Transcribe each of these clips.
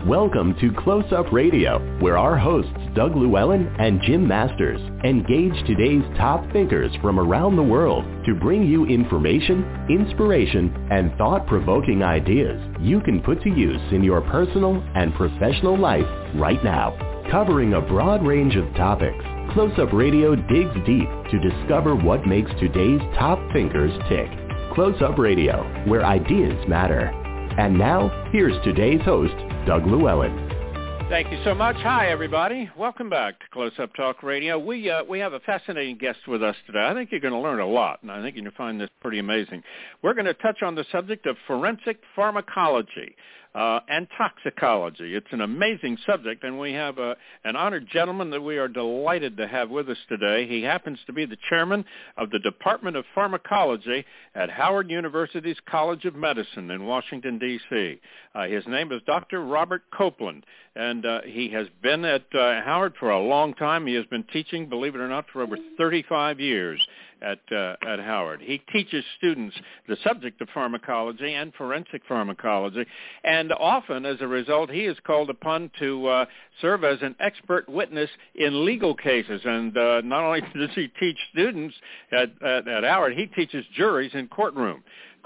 Welcome to Close Up Radio, where our hosts Doug Llewellyn and Jim Masters engage today's top thinkers from around the world to bring you information, inspiration, and thought-provoking ideas you can put to use in your personal and professional life right now. Covering a broad range of topics, Close Up Radio digs deep to discover what makes today's top thinkers tick. Close Up Radio, where ideas matter. And now, here's today's host, Doug Llewellyn. Thank you so much. Hi, everybody. Welcome back to Close Up Talk Radio. We have a fascinating guest with us today. I think you're going to learn a lot, and I think you're going to find this pretty amazing. We're going to touch on the subject of forensic pharmacology and toxicology. It's an amazing subject, and we have an honored gentleman that we are delighted to have with us today. He happens to be the chairman of the Department of Pharmacology at Howard University's College of Medicine in Washington, D.C. His name is Dr. Robert Copeland, and he has been at Howard for a long time. He has been teaching, believe it or not, for over 35 years at Howard. He teaches students the subject of pharmacology and forensic pharmacology, and often, as a result, he is called upon to serve as an expert witness in legal cases. And not only does he teach students at Howard, he teaches juries in courtrooms,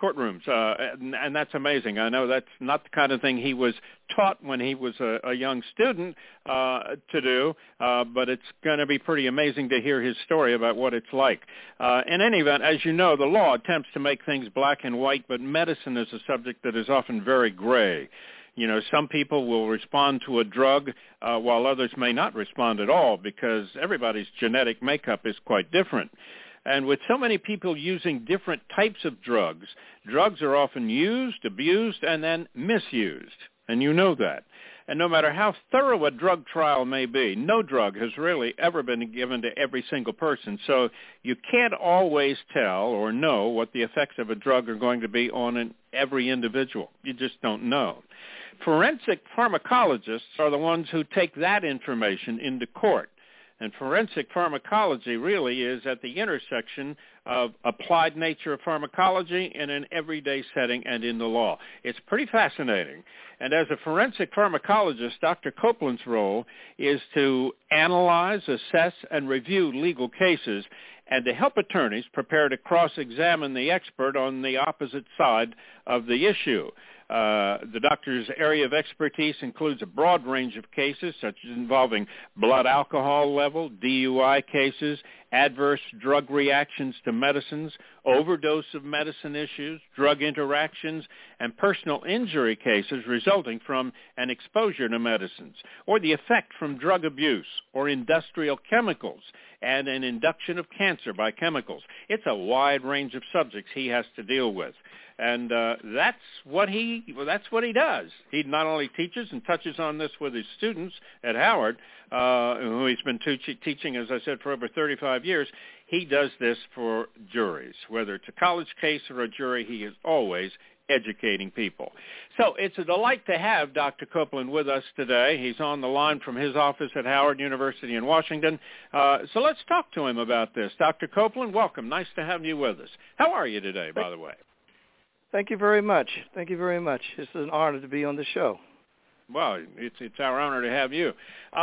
and that's amazing. I know that's not the kind of thing he was taught when he was a young student to do, but it's going to be pretty amazing to hear his story about what it's like. In any event, as you know, the law attempts to make things black and white, but medicine is a subject that is often very gray. You know, some people will respond to a drug while others may not respond at all because everybody's genetic makeup is quite different. And with so many people using different types of drugs, drugs are often used, abused, and then misused. And you know that. And no matter how thorough a drug trial may be, no drug has really ever been given to every single person. So you can't always tell or know what the effects of a drug are going to be on every individual. You just don't know. Forensic pharmacologists are the ones who take that information into court. And forensic pharmacology really is at the intersection of applied nature of pharmacology in an everyday setting and in the law. It's pretty fascinating. And as a forensic pharmacologist, Dr. Copeland's role is to analyze, assess, and review legal cases and to help attorneys prepare to cross-examine the expert on the opposite side of the issue. The doctor's area of expertise includes a broad range of cases, such as involving blood alcohol level, DUI cases, adverse drug reactions to medicines, overdose of medicine issues, drug interactions, and personal injury cases resulting from an exposure to medicines, or the effect from drug abuse or industrial chemicals and an induction of cancer by chemicals. It's a wide range of subjects he has to deal with. And that's what he does. He not only teaches and touches on this with his students at Howard, who he's been teaching, as I said, for over 35 years. He does this for juries. Whether it's a college case or a jury, he is always educating people. So it's a delight to have Dr. Copeland with us today. He's on the line from his office at Howard University in Washington. So let's talk to him about this. Dr. Copeland, welcome. Nice to have you with us. How are you today, by the way? Thank you very much. Thank you very much. It's an honor to be on the show. Well, it's our honor to have you.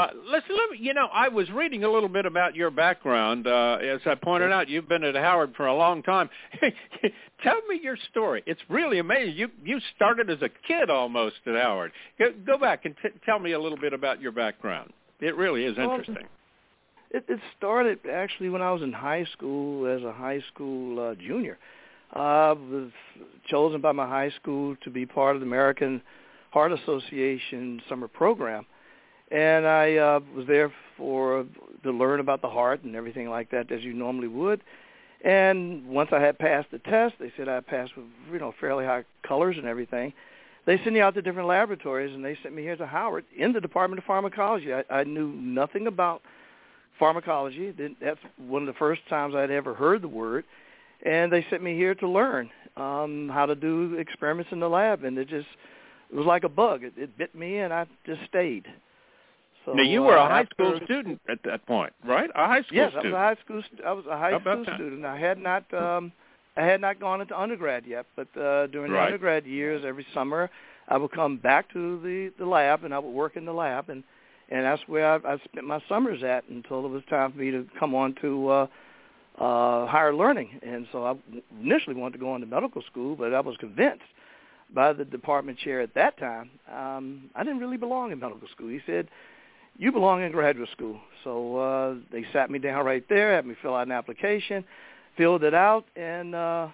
I was reading a little bit about your background. As I pointed out, you've been at Howard for a long time. Tell me your story. It's really amazing. You started as a kid almost at Howard. Go back and tell me a little bit about your background. It really is interesting. It started actually when I was in high school as a high school junior. I was chosen by my high school to be part of the American Heart Association summer program, and I was there to learn about the heart and everything like that, as you normally would. And once I had passed the test, they said I passed with fairly high colors and everything. They sent me out to different laboratories, and they sent me here to Howard in the Department of Pharmacology. I knew nothing about pharmacology. That's one of the first times I'd ever heard the word. And they sent me here to learn how to do experiments in the lab, and it was like a bug. It bit me, and I just stayed. So, now, you were a high school student at that point, right? A high school student. Yes, I was a high school student. I had not gone into undergrad yet, but during the undergrad years, every summer, I would come back to the lab, and I would work in the lab, and that's where I spent my summers at until it was time for me to come on to higher learning. And so I initially wanted to go on to medical school, but I was convinced by the department chair at that time I didn't really belong in medical school. He said, "You belong in graduate school." So they sat me down right there, had me fill out an application, filled it out, and that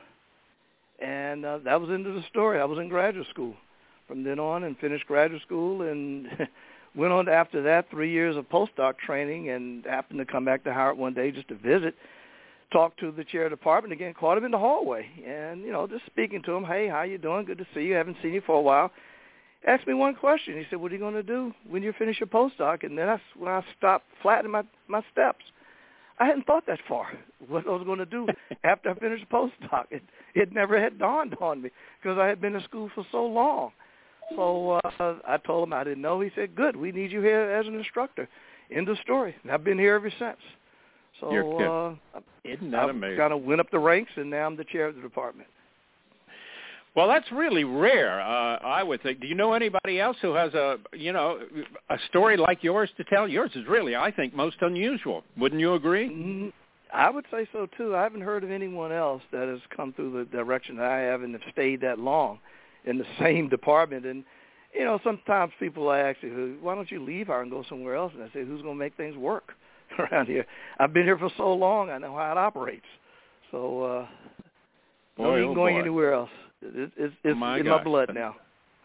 was the end of the story. I was in graduate school from then on and finished graduate school and went on after that 3 years of postdoc training and happened to come back to Howard one day just to visit, talked to the chair of the department again, caught him in the hallway, and, just speaking to him, "Hey, how you doing? Good to see you. Haven't seen you for a while." Asked me one question. He said, "What are you going to do when you finish your postdoc?" And then that's when I stopped flattening my steps. I hadn't thought that far, what I was going to do after I finished the postdoc. It never had dawned on me because I had been in school for so long. So I told him I didn't know. He said, "Good, we need you here as an instructor." End of story. And I've been here ever since. So isn't that amazing? I kind of went up the ranks, and now I'm the chair of the department. Well, that's really rare, I would think. Do you know anybody else who has a story like yours to tell? Yours is really, I think, most unusual. Wouldn't you agree? I would say so, too. I haven't heard of anyone else that has come through the direction that I have and have stayed that long in the same department. And, sometimes people ask you, "Why don't you leave here and go somewhere else?" And I say, "Who's going to make things work around here? I've been here for so long, I know how it operates." So no need going anywhere else. It's in my blood now.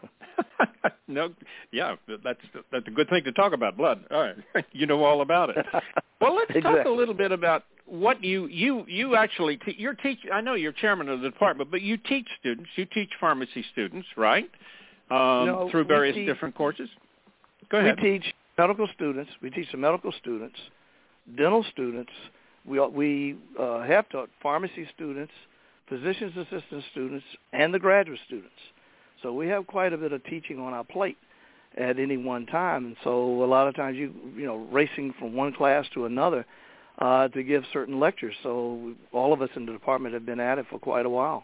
No, yeah, that's a good thing to talk about, blood. All right, you know all about it. Well, let's talk a little bit about what you actually you're teaching. I know you're chairman of the department, but you teach students. You teach pharmacy students, right? Through various different courses. Go ahead. We teach medical students. We teach the medical students, dental students. We have taught pharmacy students, physician's assistant students, and the graduate students. So we have quite a bit of teaching on our plate at any one time. And so a lot of times racing from one class to another to give certain lectures. So all of us in the department have been at it for quite a while.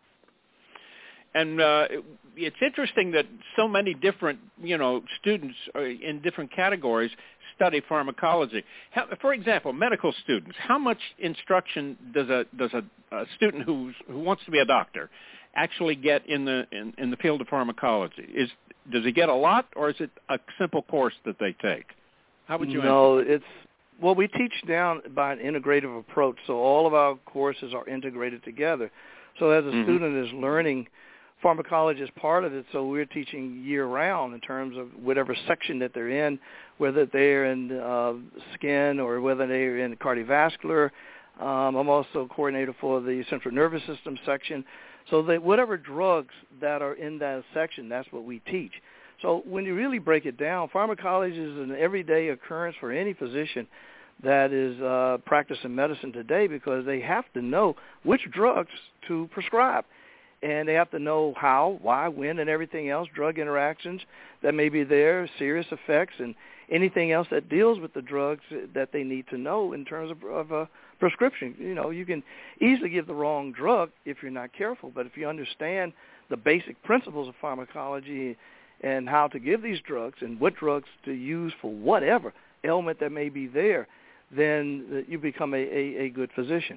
And it's interesting that so many different, students in different categories study pharmacology. For example, medical students. How much instruction does a student who wants to be a doctor actually get in the field of pharmacology? Does he get a lot, or is it a simple course that they take? How would you answer? No, we teach down by an integrative approach. So all of our courses are integrated together. So as a student is learning, pharmacology is part of it, so we're teaching year-round in terms of whatever section that they're in, whether they're in skin or whether they're in cardiovascular. I'm also coordinator for the central nervous system section. So that whatever drugs that are in that section, that's what we teach. So when you really break it down, pharmacology is an everyday occurrence for any physician that is practicing medicine today because they have to know which drugs to prescribe. And they have to know how, why, when, and everything else, drug interactions that may be there, serious effects, and anything else that deals with the drugs that they need to know in terms of a prescription. You can easily give the wrong drug if you're not careful, but if you understand the basic principles of pharmacology and how to give these drugs and what drugs to use for whatever ailment that may be there, then you become a good physician.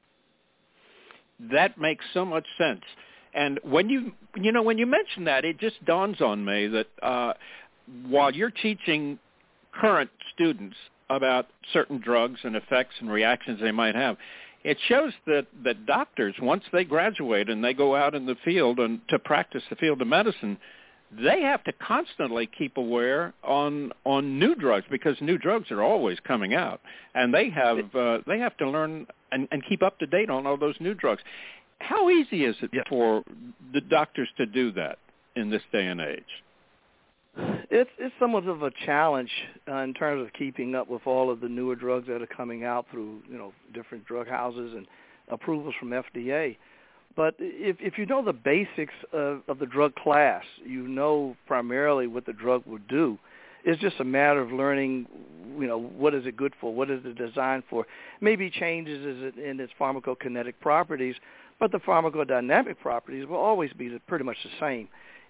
That makes so much sense. And when you mention that, it just dawns on me that while you're teaching current students about certain drugs and effects and reactions they might have, it shows that doctors, once they graduate and they go out in the field and to practice the field of medicine, they have to constantly keep aware on new drugs because new drugs are always coming out, and they have to learn and keep up to date on all those new drugs. How easy is it for the doctors to do that in this day and age? It's somewhat of a challenge in terms of keeping up with all of the newer drugs that are coming out through different drug houses and approvals from FDA. But if you know the basics of the drug class, you know primarily what the drug will do. It's just a matter of learning, what is it good for, what is it designed for. Maybe changes in its pharmacokinetic properties, but the pharmacodynamic properties will always be pretty much the same.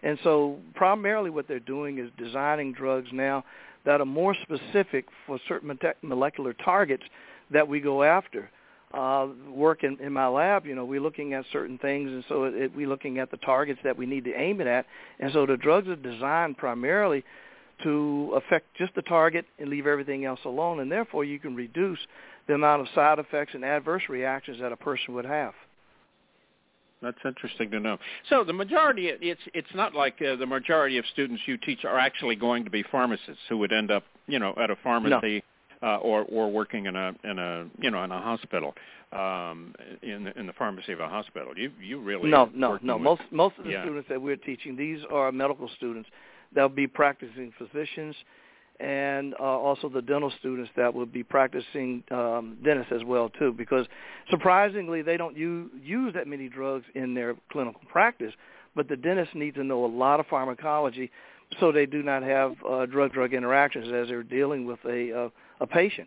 And so primarily what they're doing is designing drugs now that are more specific for certain molecular targets that we go after. Work in my lab, we're looking at certain things, and so we're looking at the targets that we need to aim it at. And so the drugs are designed primarily to affect just the target and leave everything else alone, and therefore you can reduce the amount of side effects and adverse reactions that a person would have. That's interesting to know. So the majority, it's not like the majority of students you teach are actually going to be pharmacists who would end up, at a pharmacy or working in a hospital, in the pharmacy of a hospital. You really no. Most of the students that we're teaching, these are medical students. They'll be practicing physicians, and also the dental students that will be practicing dentists as well too, because surprisingly they don't use that many drugs in their clinical practice, but the dentists need to know a lot of pharmacology so they do not have drug-drug interactions as they're dealing with a patient.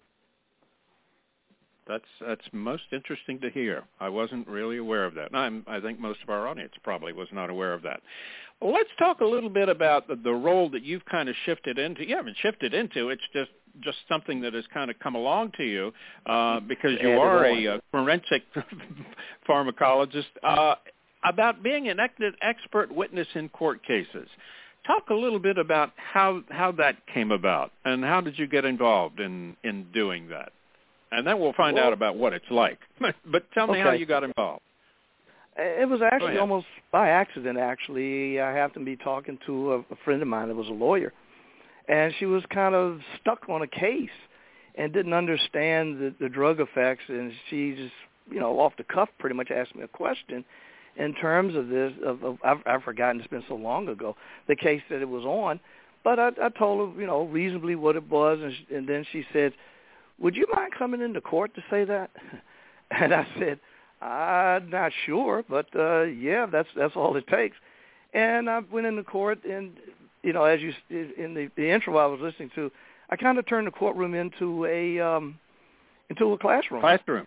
That's most interesting to hear. I wasn't really aware of that. I think most of our audience probably was not aware of that. Well, let's talk a little bit about the role that you've kind of shifted into. You haven't shifted into. It's just something that has kind of come along to you because you are a forensic pharmacologist, about being an expert witness in court cases. Talk a little bit about how that came about, and how did you get involved in doing that? And then we'll find out about what it's like. But tell me how you got involved. It was actually almost by accident, actually. I happened to be talking to a friend of mine that was a lawyer, and she was kind of stuck on a case and didn't understand the drug effects, and she just, off the cuff pretty much asked me a question in terms of this. I've forgotten, it's been so long ago, the case that it was on. But I told her, reasonably what it was, and then she said, "Would you mind coming into court to say that?" And I said, "I'm not sure, but that's all it takes." And I went into court, and as you in the intro I was listening to, I kind of turned the courtroom into a classroom.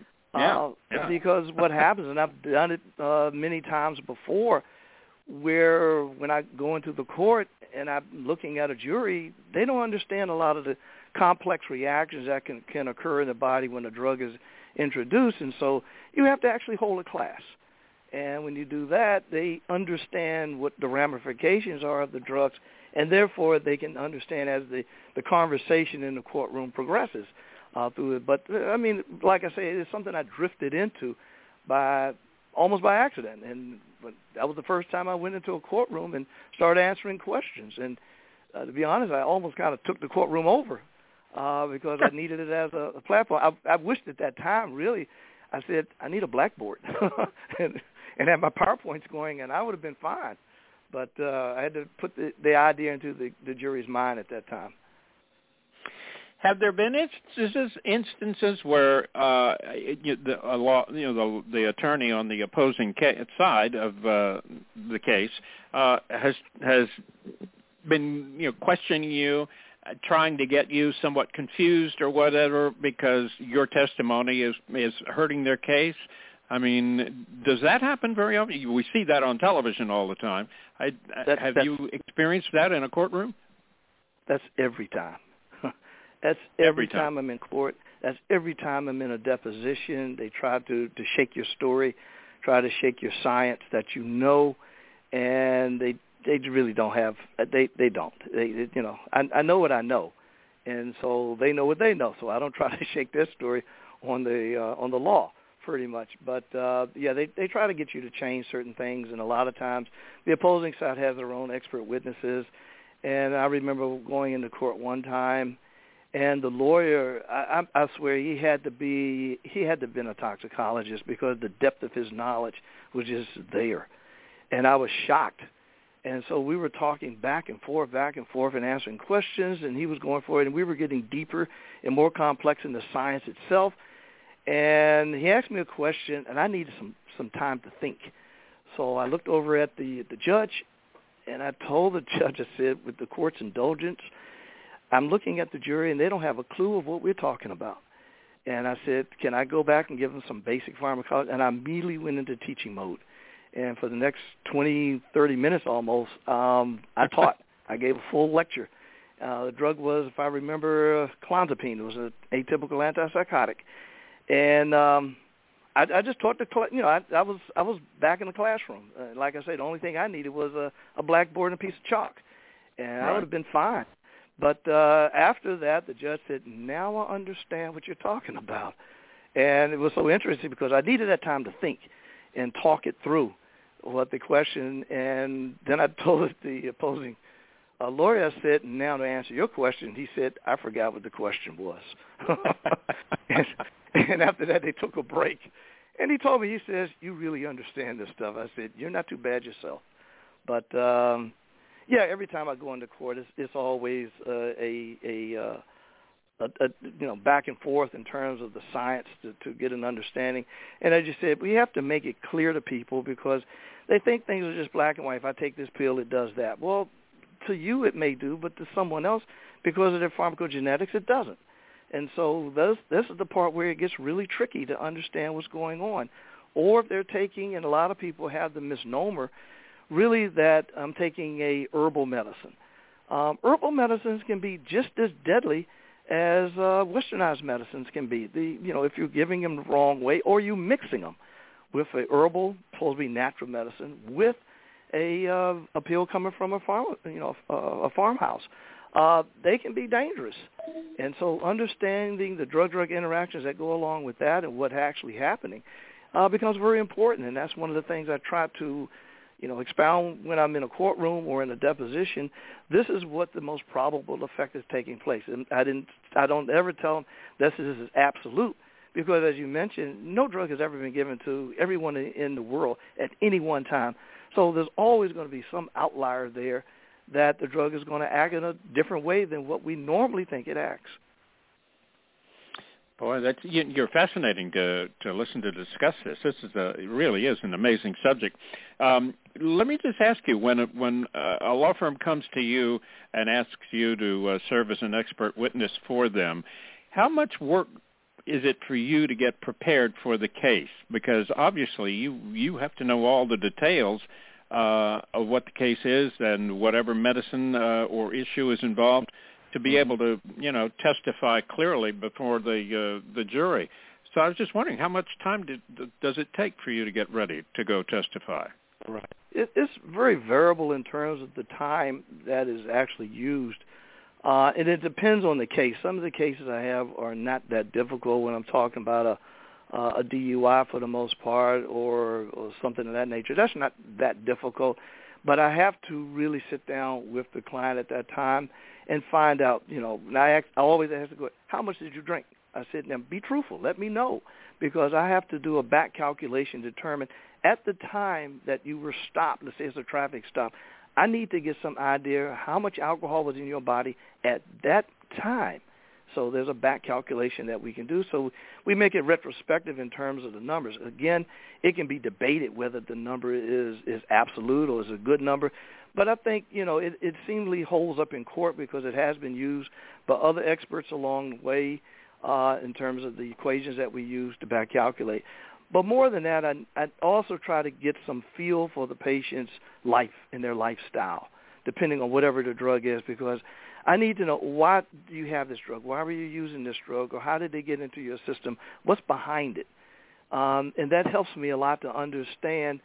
Because what happens, and I've done it many times before, where when I go into the court and I'm looking at a jury, they don't understand a lot of the complex reactions that can occur in the body when a drug is introduced, and so you have to actually hold a class. And when you do that, they understand what the ramifications are of the drugs, and therefore they can understand as the conversation in the courtroom progresses through it. But, like I say, it's something I drifted into almost by accident, and that was the first time I went into a courtroom and started answering questions. And to be honest, I almost kind of took the courtroom over. Because I needed it as a platform. I wished at that time, really, I said, I need a blackboard and have my PowerPoints going, and I would have been fine. But I had to put the idea into the jury's mind at that time. Have there been instances where the attorney on the opposing side of the case has been questioning you, trying to get you somewhat confused or whatever because your testimony is hurting their case? I mean, does that happen very often? We see that on television all the time. Have you experienced that in a courtroom? That's every time. That's every time I'm in court. That's every time I'm in a deposition. They try to shake your story, try to shake your science that and they really don't have. They don't. I know what I know, and so they know what they know. So I don't try to shake their story on the law, pretty much. But they try to get you to change certain things, and a lot of times the opposing side has their own expert witnesses. And I remember going into court one time, and the lawyer, I swear, he had to have been a toxicologist because the depth of his knowledge was just there, and I was shocked. And so we were talking back and forth and answering questions, and he was going for it, and we were getting deeper and more complex in the science itself. And he asked me a question, and I needed some time to think. So I looked over at the judge, and I told the judge, I said, with the court's indulgence, I'm looking at the jury, and they don't have a clue of what we're talking about. And I said, can I go back and give them some basic pharmacology? And I immediately went into teaching mode. And for the next 20, 30 minutes almost, I taught. I gave a full lecture. The drug was, if I remember, clonazepam. It was an atypical antipsychotic. And I just taught the class. I was back in the classroom. Like I said, the only thing I needed was a blackboard and a piece of chalk, and I would have been fine. But after that, the judge said, "Now I understand what you're talking about," and it was so interesting because I needed that time to think and talk it through, what the question, and then I told the opposing lawyer, I said, "Now to answer your question," he said, "I forgot what the question was." And after that, they took a break. And he told me, he says, "You really understand this stuff." I said, "You're not too bad yourself." But, every time I go into court, it's always a back and forth in terms of the science to get an understanding. And as you said, we have to make it clear to people because they think things are just black and white. If I take this pill, it does that. Well, to you it may do, but to someone else, because of their pharmacogenetics, it doesn't. And so this is the part where it gets really tricky to understand what's going on. Or if they're taking, and a lot of people have the misnomer, really that I'm taking a herbal medicine. Herbal medicines can be just as deadly as westernized medicines can be. If you're giving them the wrong way or you mixing them with a herbal, supposed to be natural medicine, with a pill coming from a farmhouse. They can be dangerous. And so understanding the drug-drug interactions that go along with that and what's actually happening becomes very important. And that's one of the things I try to, expound when I'm in a courtroom or in a deposition. This is what the most probable effect is taking place. And I don't ever tell them this is absolute because, as you mentioned, no drug has ever been given to everyone in the world at any one time. So there's always going to be some outlier there that the drug is going to act in a different way than what we normally think it acts. Boy, you're fascinating to listen to discuss this. This is it really is an amazing subject. Let me just ask you, when a law firm comes to you and asks you to serve as an expert witness for them, how much work is it for you to get prepared for the case? Because obviously you have to know all the details of what the case is and whatever medicine or issue is involved to be able to, testify clearly before the jury. So I was just wondering, how much time does it take for you to get ready to go testify? Right. It's very variable in terms of the time that is actually used. And it depends on the case. Some of the cases I have are not that difficult when I'm talking about a DUI for the most part or something of that nature. That's not that difficult. But I have to really sit down with the client at that time and find out, and I always ask the question, how much did you drink? I said, now be truthful. Let me know, because I have to do a back calculation to determine at the time that you were stopped, let's say it's a traffic stop, I need to get some idea how much alcohol was in your body at that time. So there's a back calculation that we can do. So we make it retrospective in terms of the numbers. Again, it can be debated whether the number is absolute or is a good number. But I think, it seemingly holds up in court because it has been used by other experts along the way in terms of the equations that we use to back calculate. But more than that, I also try to get some feel for the patient's life and their lifestyle, depending on whatever the drug is, because I need to know, why do you have this drug? Why were you using this drug? Or how did they get into your system? What's behind it? And that helps me a lot to understand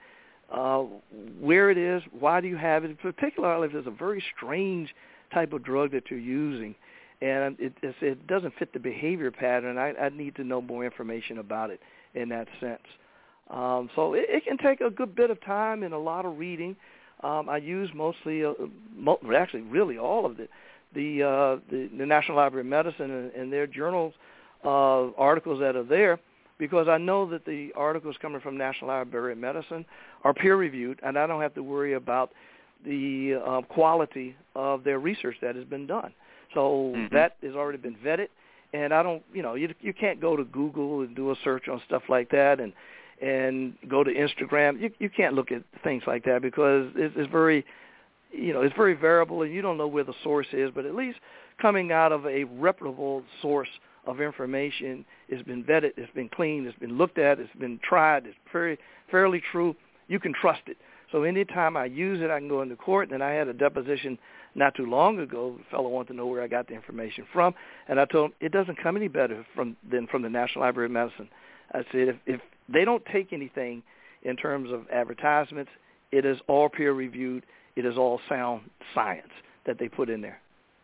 where it is, why do you have it, particularly if it's a very strange type of drug that you're using. And it doesn't fit the behavior pattern. I need to know more information about it in that sense. So it can take a good bit of time and a lot of reading. I use mostly, actually really all of it, the National Library of Medicine and their journals, articles that are there, because I know that the articles coming from National Library of Medicine are peer-reviewed, and I don't have to worry about the quality of their research that has been done. So that has already been vetted, and I don't, you can't go to Google and do a search on stuff like that and go to Instagram. You can't look at things like that because it's very, it's very variable, and you don't know where the source is, but at least coming out of a reputable source of information, it's been vetted, it's been cleaned, it's been looked at, it's been tried, it's fairly true. you can trust it. So anytime I use it, I can go into court. And I had a deposition not too long ago. The fellow wanted to know where I got the information from, and I told him it doesn't come any better than from the National Library of Medicine. I said if they don't take anything in terms of advertisements, it is all peer-reviewed. It is all sound science that they put in there.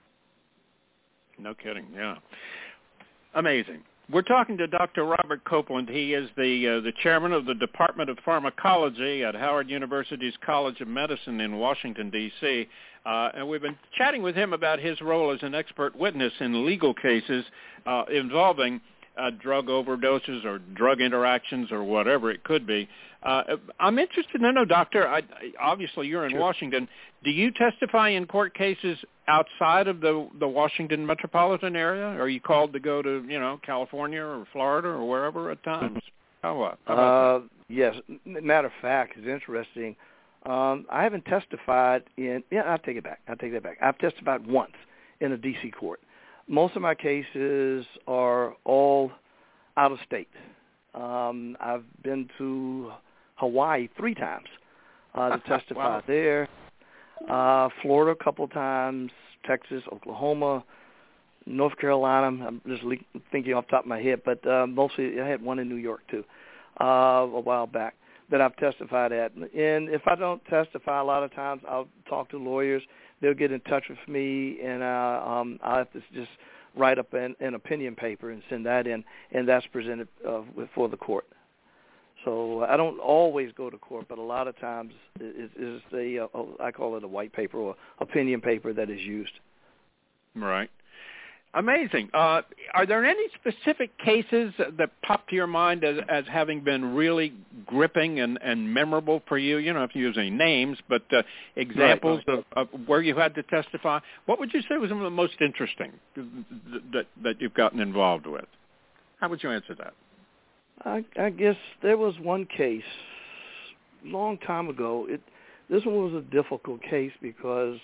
No kidding, yeah. Amazing. We're talking to Dr. Robert Copeland. He is the chairman of the Department of Pharmacology at Howard University's College of Medicine in Washington, D.C., and we've been chatting with him about his role as an expert witness in legal cases involving drug overdoses or drug interactions or whatever it could be. I'm interested to know, Doctor, obviously you're in Sure. Washington. Do you testify in court cases outside of the Washington metropolitan area? Are you called to go to, California or Florida or wherever at times? How about that? Yes. Matter of fact, it's interesting. I haven't testified I'll take that back. I've testified once in a D.C. court. Most of my cases are all out of state. I've been to Hawaii 3 times to testify Wow. there, Florida a couple times, Texas, Oklahoma, North Carolina. I'm just thinking off the top of my head, but mostly I had one in New York too a while back that I've testified at. And if I don't testify, a lot of times I'll talk to lawyers. They'll get in touch with me, and I'll have to just write up an opinion paper and send that in, and that's presented for the court. So I don't always go to court, but a lot of times it's I call it a white paper or opinion paper that is used. Right. Amazing. Are there any specific cases that pop to your mind as having been really gripping and memorable for you? You don't have to use any names, but examples of where you had to testify. What would you say was some of the most interesting that you've gotten involved with? How would you answer that? I guess there was one case a long time ago. This one was a difficult case because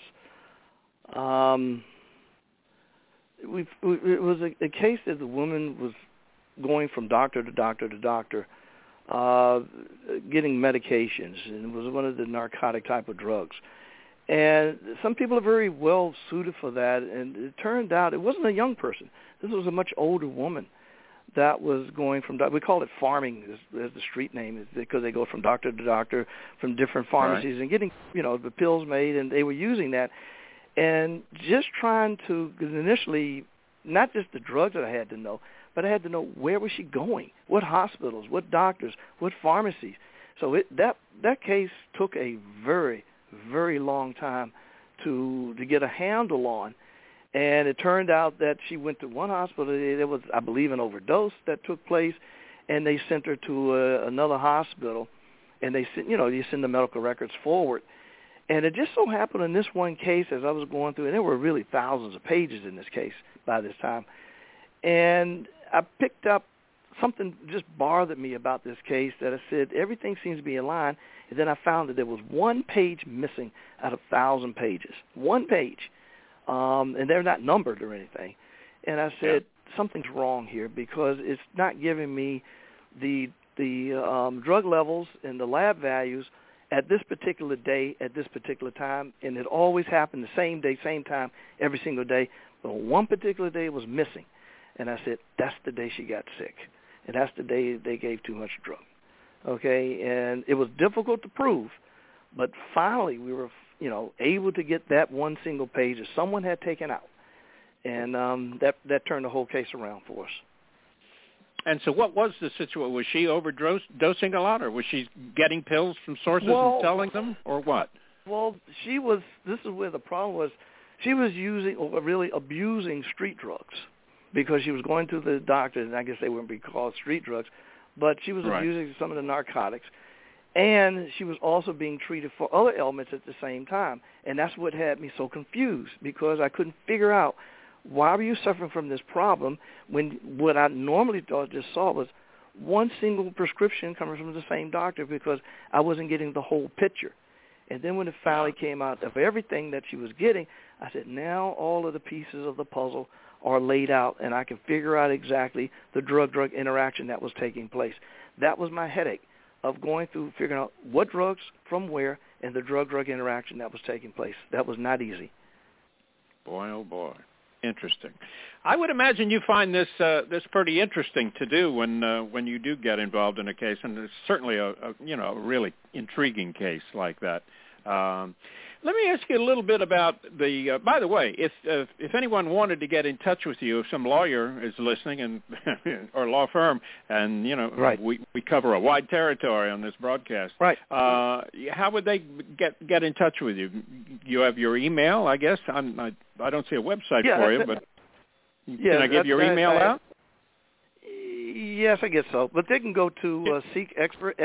it was a case that the woman was going from doctor to doctor to doctor, getting medications, and it was one of the narcotic type of drugs. And some people are very well suited for that, and it turned out it wasn't a young person. This was a much older woman that was going from, we call it farming as the street name, is because they go from doctor to doctor from different pharmacies and getting, the pills made, and they were using that. And just trying to, because initially, not just the drugs that I had to know, but I had to know where was she going, what hospitals, what doctors, what pharmacies. So that case took a very, very long time to get a handle on. And it turned out that she went to one hospital. There was, I believe, an overdose that took place, and they sent her to another hospital, and they sent, you send the medical records forward. And it just so happened in this one case, as I was going through, and there were really thousands of pages in this case by this time, and I picked up something just bothered me about this case that I said, everything seems to be in line, and then I found that there was one page missing out of 1,000 pages. One page. And they're not numbered or anything. And I said, something's wrong here because it's not giving me the drug levels and the lab values at this particular day, at this particular time, and it always happened the same day, same time, every single day. But one particular day was missing. And I said, that's the day she got sick. And that's the day they gave too much drug. Okay? And it was difficult to prove, but finally we were able to get that one single page that someone had taken out. And that turned the whole case around for us. And so what was the situation? Was she overdosing a lot, or was she getting pills from sources and selling them, or what? Well, this is where the problem was. She was using, or really abusing street drugs because she was going to the doctor, and I guess they wouldn't be called street drugs, but she was abusing some of the narcotics. And she was also being treated for other ailments at the same time. And that's what had me so confused because I couldn't figure out why were you suffering from this problem when what I normally just saw was one single prescription coming from the same doctor because I wasn't getting the whole picture. And then when it finally came out of everything that she was getting, I said, now all of the pieces of the puzzle are laid out and I can figure out exactly the drug-drug interaction that was taking place. That was my headache. of going through figuring out what drugs from where and the drug-drug interaction that was taking place. That was not easy. Boy, oh boy. Interesting. I would imagine you find this pretty interesting to do when you do get involved in a case, and it's certainly a really intriguing case like that. Let me ask you a little bit about the. By the way, if anyone wanted to get in touch with you, if some lawyer is listening and or law firm, and right. we cover a wide territory on this broadcast. Right. How would they get in touch with you? You have your email, I guess. I don't see a website for you, but can I give your email out? Yes, I guess so. But they can go to Seek Expert,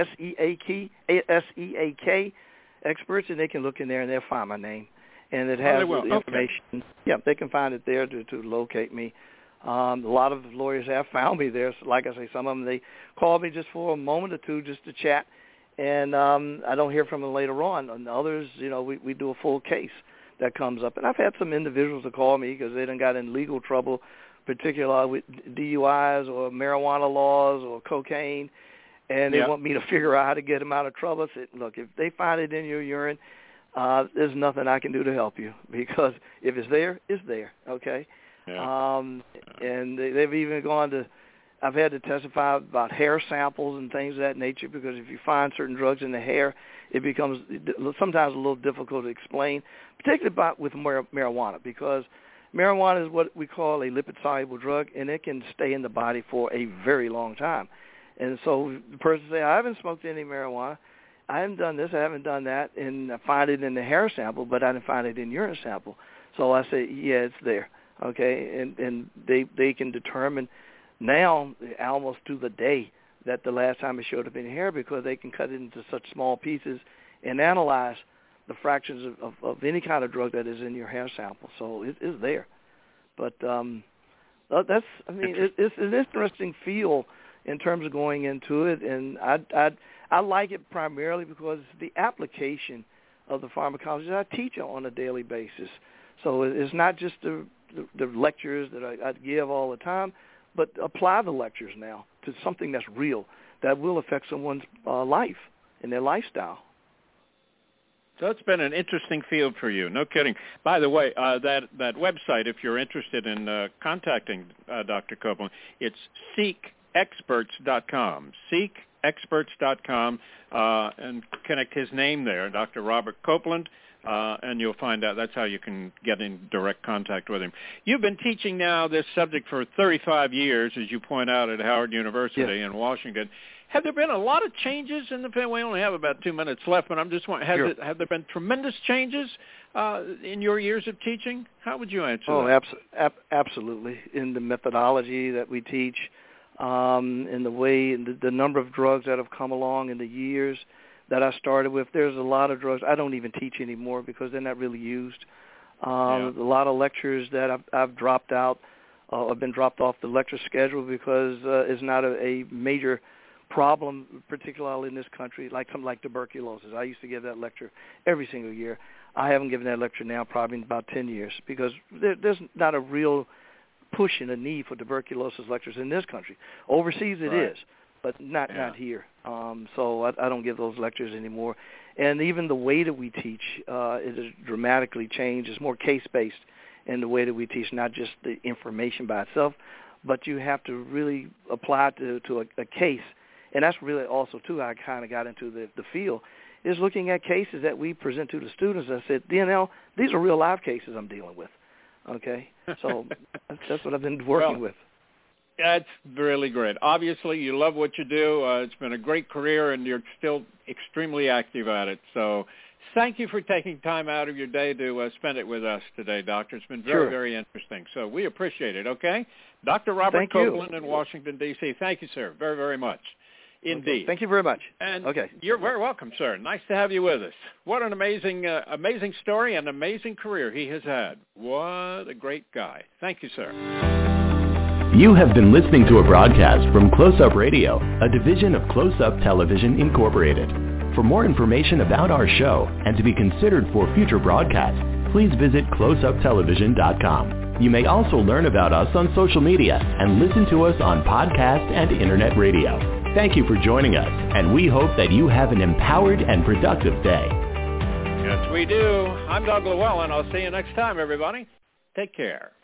SEAK Experts, and they can look in there and they'll find my name, and it has the information. Okay. Yeah, they can find it there to locate me. A lot of lawyers have found me there. So like I say, some of them they call me just for a moment or two just to chat, and I don't hear from them later on. And others, we do a full case that comes up, and I've had some individuals to call me because they done got in legal trouble, particularly with DUIs or marijuana laws or cocaine. And they want me to figure out how to get them out of trouble. I said, look, if they find it in your urine, there's nothing I can do to help you, because if it's there, it's there, okay? Yeah. And they've even gone to, I've had to testify about hair samples and things of that nature, because if you find certain drugs in the hair, it becomes sometimes a little difficult to explain, particularly with marijuana, because marijuana is what we call a lipid-soluble drug, and it can stay in the body for a very long time. And so the person say, I haven't smoked any marijuana, I haven't done this, I haven't done that, and I find it in the hair sample, but I didn't find it in urine sample. So I say, yeah, it's there, okay? And they can determine now almost to the day that the last time it showed up in the hair, because they can cut it into such small pieces and analyze the fractions of any kind of drug that is in your hair sample. So it is there. But it's an interesting field in terms of going into it, and I like it primarily because the application of the pharmacology I teach on a daily basis. So it's not just the lectures that I give all the time, but apply the lectures now to something that's real, that will affect someone's life and their lifestyle. So it's been an interesting field for you, no kidding. By the way, that website, if you're interested in contacting Dr. Copeland, it's SeekExperts.com. SeekExperts.com, and connect his name there, Dr. Robert Copeland, and you'll find out that's how you can get in direct contact with him. You've been teaching now this subject for 35 years, as you point out, at Howard University in Washington. Have there been a lot of changes in the field? We only have about 2 minutes left, but I'm just wondering, have there been tremendous changes in your years of teaching? How would you answer that? Oh, absolutely. In the methodology that we teach, in the way, the number of drugs that have come along in the years that I started with. There's a lot of drugs I don't even teach anymore because they're not really used. A lot of lectures that I've dropped out, have been dropped off the lecture schedule because it's not a major problem, particularly in this country, like something like tuberculosis. I used to give that lecture every single year. I haven't given that lecture now probably in about 10 years because there's not a real push and a need for tuberculosis lectures in this country. Overseas it is, but not here. So I don't give those lectures anymore. And even the way that we teach it has dramatically changed. It's more case-based in the way that we teach, not just the information by itself, but you have to really apply it to a case. And that's really also, too, I kind of got into the field, is looking at cases that we present to the students. I said, DNL, these are real live cases I'm dealing with. Okay? So that's what I've been working with. That's really great. Obviously, you love what you do. It's been a great career, and you're still extremely active at it. So thank you for taking time out of your day to spend it with us today, Doctor. It's been very, very interesting. So we appreciate it, okay? Dr. Robert Copeland in Washington, D.C. Thank you, sir, very, very much. Indeed. Okay. Thank you very much. And you're very welcome, sir. Nice to have you with us. What an amazing story and amazing career he has had. What a great guy. Thank you, sir. You have been listening to a broadcast from Close Up Radio, a division of Close Up Television Incorporated. For more information about our show and to be considered for future broadcasts, please visit closeuptelevision.com. You may also learn about us on social media and listen to us on podcast and internet radio. Thank you for joining us, and we hope that you have an empowered and productive day. Yes, we do. I'm Doug Llewellyn. I'll see you next time, everybody. Take care.